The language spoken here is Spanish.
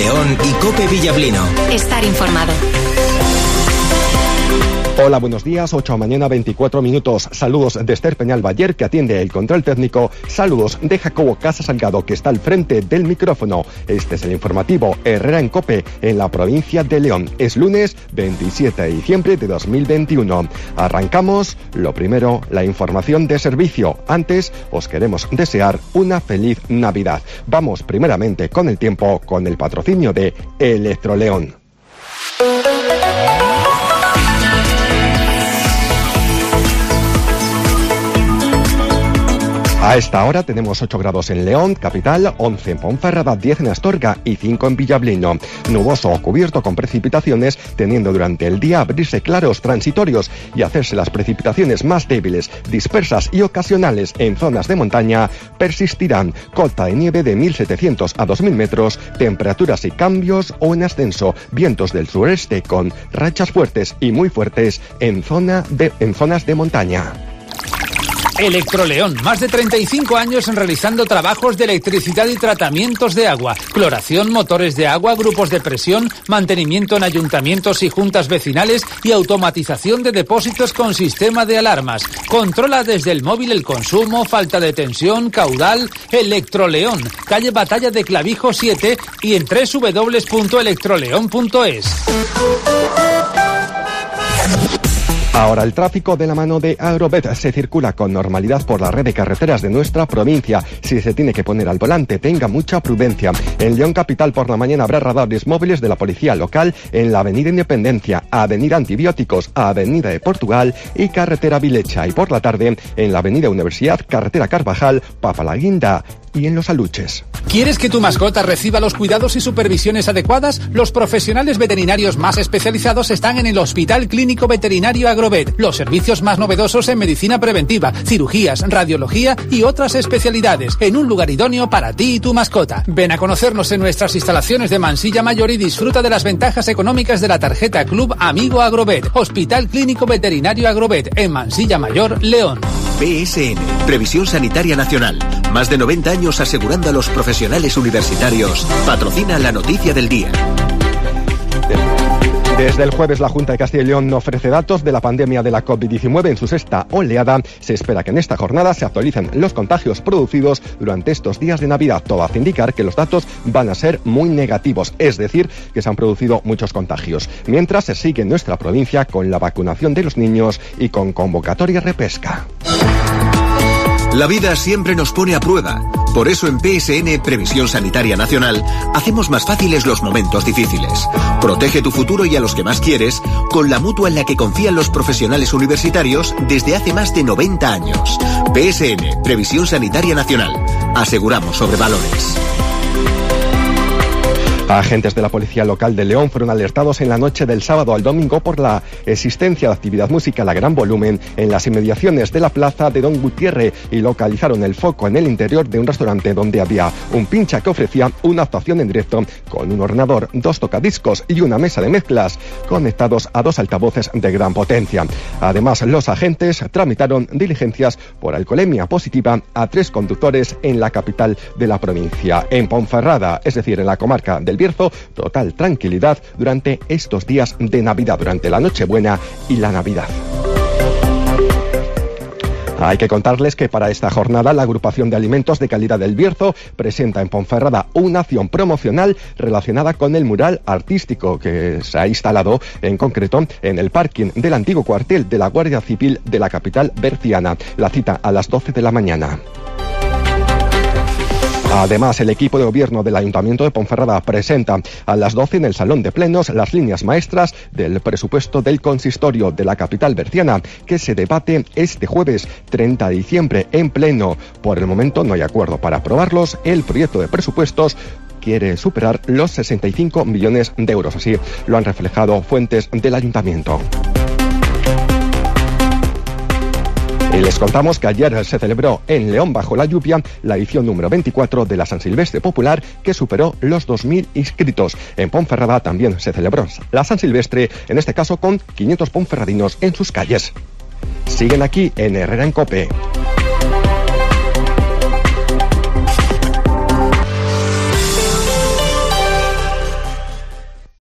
León y COPE Villablino. Estar informado. Hola, buenos días, 8 a mañana, 24 minutos. Saludos de Esther Peñalbayer, que atiende el control técnico. Saludos de Jacobo Casa Salgado, que está al frente del micrófono. Este es el informativo Herrera en COPE, en la provincia de León. Es lunes 27 de diciembre de 2021. Arrancamos. Lo primero, la información de servicio. Antes, os queremos desear una feliz Navidad. Vamos primeramente con el tiempo, con el patrocinio de Electroleón. A esta hora tenemos 8 grados en León, capital, 11 en Ponferrada, 10 en Astorga y 5 en Villablino. Nuboso o cubierto con precipitaciones, teniendo durante el día abrirse claros transitorios y hacerse las precipitaciones más débiles, dispersas y ocasionales en zonas de montaña, persistirán. Cota de nieve de 1.700 a 2.000 metros, temperaturas y cambios o en ascenso, vientos del sureste con rachas fuertes y muy fuertes en zonas de montaña. Electroleón, más de 35 años realizando trabajos de electricidad y tratamientos de agua, cloración, motores de agua, grupos de presión, mantenimiento en ayuntamientos y juntas vecinales y automatización de depósitos con sistema de alarmas. Controla desde el móvil el consumo, falta de tensión, caudal. Electroleón, calle Batalla de Clavijo 7 y en www.electroleón.es. Ahora el tráfico de la mano de Agrovet. Se circula con normalidad por la red de carreteras de nuestra provincia. Si se tiene que poner al volante, tenga mucha prudencia. En León capital por la mañana habrá radares móviles de la policía local en la avenida Independencia, avenida Antibióticos, avenida de Portugal y carretera Vilecha. Y por la tarde en la avenida Universidad, carretera Carvajal, Papalaguinda y en Los Aluches. ¿Quieres que tu mascota reciba los cuidados y supervisiones adecuadas? Los profesionales veterinarios más especializados están en el Hospital Clínico Veterinario Agrovet. Los servicios más novedosos en medicina preventiva, cirugías, radiología y otras especialidades, en un lugar idóneo para ti y tu mascota. Ven a conocernos en nuestras instalaciones de Mansilla Mayor y disfruta de las ventajas económicas de la tarjeta Club Amigo Agrovet. Hospital Clínico Veterinario Agrovet, en Mansilla Mayor, León. PSN, Previsión Sanitaria Nacional. Más de 90 años asegurando a los profesionales universitarios. Patrocina la noticia del día. Desde el jueves la Junta de Castilla y León ofrece datos de la pandemia de la COVID-19 en su sexta oleada. Se espera que en esta jornada se actualicen los contagios producidos durante estos días de Navidad. Todo hace indicar que los datos van a ser muy negativos, es decir, que se han producido muchos contagios. Mientras se sigue en nuestra provincia con la vacunación de los niños y con convocatoria repesca. La vida siempre nos pone a prueba. Por eso en PSN, Previsión Sanitaria Nacional, hacemos más fáciles los momentos difíciles. Protege tu futuro y a los que más quieres con la mutua en la que confían los profesionales universitarios desde hace más de 90 años. PSN, Previsión Sanitaria Nacional. Aseguramos sobre valores. Agentes de la Policía Local de León fueron alertados en la noche del sábado al domingo por la existencia de actividad musical a gran volumen en las inmediaciones de la plaza de Don Gutiérrez y localizaron el foco en el interior de un restaurante donde había un pincha que ofrecía una actuación en directo con un ordenador, 2 tocadiscos y una mesa de mezclas conectados a 2 altavoces de gran potencia. Además, los agentes tramitaron diligencias por alcoholemia positiva a 3 conductores en la capital de la provincia. En Ponferrada, es decir, en la comarca del Bierzo, total tranquilidad durante estos días de Navidad, durante la Nochebuena y la Navidad. Hay que contarles que para esta jornada la Agrupación de Alimentos de Calidad del Bierzo presenta en Ponferrada una acción promocional relacionada con el mural artístico que se ha instalado en concreto en el parking del antiguo cuartel de la Guardia Civil de la capital berciana. La cita a las 12 de la mañana. Además, el equipo de gobierno del Ayuntamiento de Ponferrada presenta a las 12 en el Salón de Plenos las líneas maestras del presupuesto del consistorio de la capital berciana, que se debate este jueves 30 de diciembre en pleno. Por el momento no hay acuerdo para aprobarlos. El proyecto de presupuestos quiere superar los 65 millones de euros. Así lo han reflejado fuentes del Ayuntamiento. Y les contamos que ayer se celebró en León bajo la lluvia la edición número 24 de la San Silvestre Popular, que superó los 2.000 inscritos. En Ponferrada también se celebró la San Silvestre, en este caso con 500 ponferradinos en sus calles. Siguen aquí en Herrera en COPE.